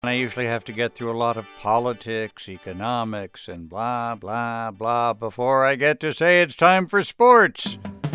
I usually have to get through a lot of politics, economics, and blah, blah, blah before I get to say it's time for sports.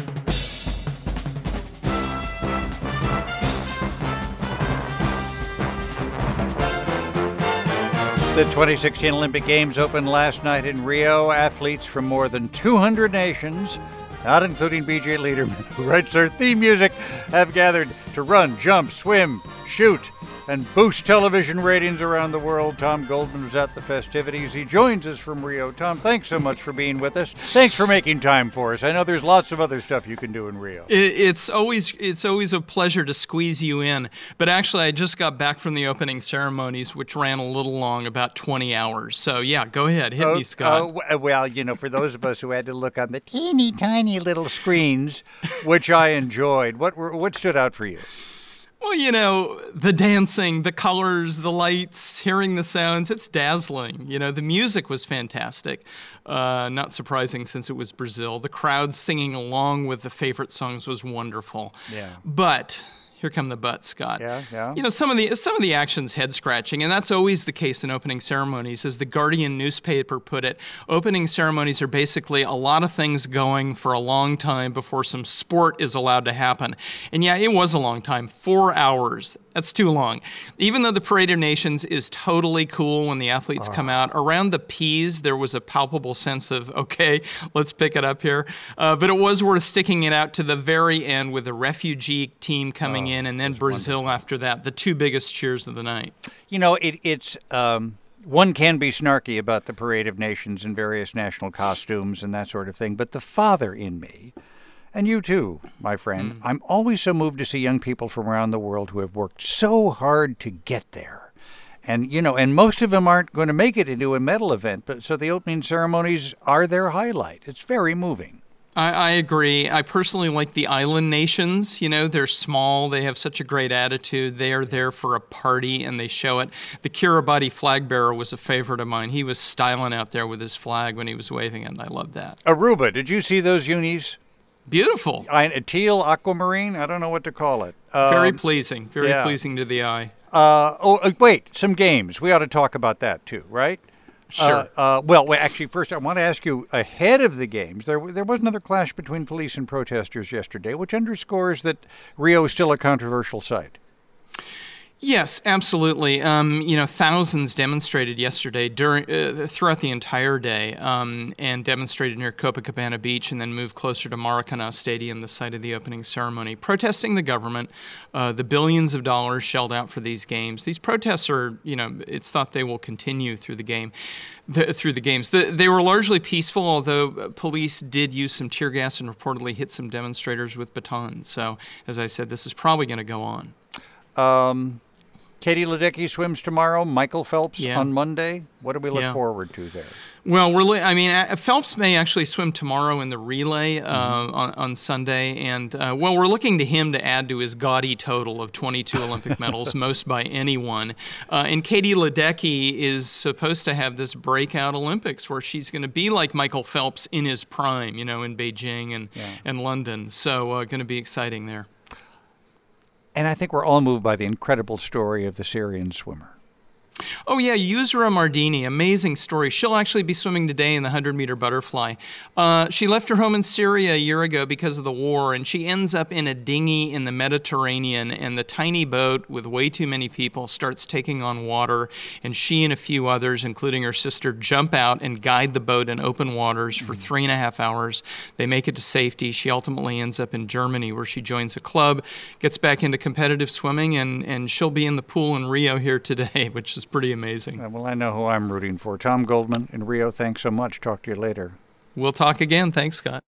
The 2016 Olympic Games opened last night in Rio. Athletes from more than 200 nations, not including BJ Liederman, who writes our theme music, have gathered to run, jump, swim, shoot, and boost television ratings around the world. Tom Goldman was at the festivities. He joins us from Rio. Tom, thanks so much for being with us. Thanks for making time for us. I know there's lots of other stuff you can do in Rio. It's always a pleasure to squeeze you in. But actually, I just got back from the opening ceremonies, which ran a little long, about 20 hours. So, yeah, go ahead. Hit me, Scott. Well, for those of us who had to look on the teeny tiny little screens, which I enjoyed, what stood out for you? Well, the dancing, the colors, the lights, hearing the sounds, it's dazzling. The music was fantastic. Not surprising since it was Brazil. The crowd singing along with the favorite songs was wonderful. Yeah. But here come the buts, Scott. Yeah. Some of the action's head-scratching, and that's always the case in opening ceremonies. As the Guardian newspaper put it, opening ceremonies are basically a lot of things going for a long time before some sport is allowed to happen. And yeah, it was a long time, 4 hours. That's too long. Even though the Parade of Nations is totally cool when the athletes come out, around the P's there was a palpable sense of, okay, let's pick it up here. But it was worth sticking it out to the very end with the refugee team coming in, and then Brazil wonderful. After that, the two biggest cheers of the night. It's one can be snarky about the Parade of Nations and various national costumes and that sort of thing, but the father in me, and you too, my friend, I'm always so moved to see young people from around the world who have worked so hard to get there. And, and most of them aren't going to make it into a medal event, but so the opening ceremonies are their highlight. It's very moving. I agree. I personally like the island nations. They're small. They have such a great attitude. They are there for a party, and they show it. The Kiribati flag bearer was a favorite of mine. He was styling out there with his flag when he was waving it, and I loved that. Aruba, did you see those unis? Beautiful. Teal, aquamarine, I don't know what to call it. Very pleasing. Very pleasing to the eye. Wait, some games. We ought to talk about that too, right? Sure. Actually, first I want to ask you, ahead of the games, there was another clash between police and protesters yesterday, which underscores that Rio is still a controversial site. Yes, absolutely. Thousands demonstrated yesterday throughout the entire day, and demonstrated near Copacabana Beach, and then moved closer to Maracanã Stadium, the site of the opening ceremony, protesting the government, the billions of dollars shelled out for these games. These protests are, it's thought they will continue through the game. Through the games. They were largely peaceful, although police did use some tear gas and reportedly hit some demonstrators with batons. So, as I said, this is probably going to go on. Katie Ledecky swims tomorrow. Michael Phelps on Monday. What do we look forward to there? Well, Phelps may actually swim tomorrow in the relay on Sunday, and we're looking to him to add to his gaudy total of 22 Olympic medals, most by anyone. And Katie Ledecky is supposed to have this breakout Olympics where she's going to be like Michael Phelps in his prime, in Beijing and London. So going to be exciting there. And I think we're all moved by the incredible story of the Syrian swimmer. Oh, yeah, Yusra Mardini, amazing story. She'll actually be swimming today in the 100-meter butterfly. She left her home in Syria a year ago because of the war, and she ends up in a dinghy in the Mediterranean, and the tiny boat with way too many people starts taking on water, and she and a few others, including her sister, jump out and guide the boat in open waters for 3.5 hours. They make it to safety. She ultimately ends up in Germany, where she joins a club, gets back into competitive swimming, and she'll be in the pool in Rio here today, which is pretty amazing. Well, I know who I'm rooting for. Tom Goldman in Rio, thanks so much. Talk to you later. We'll talk again. Thanks, Scott.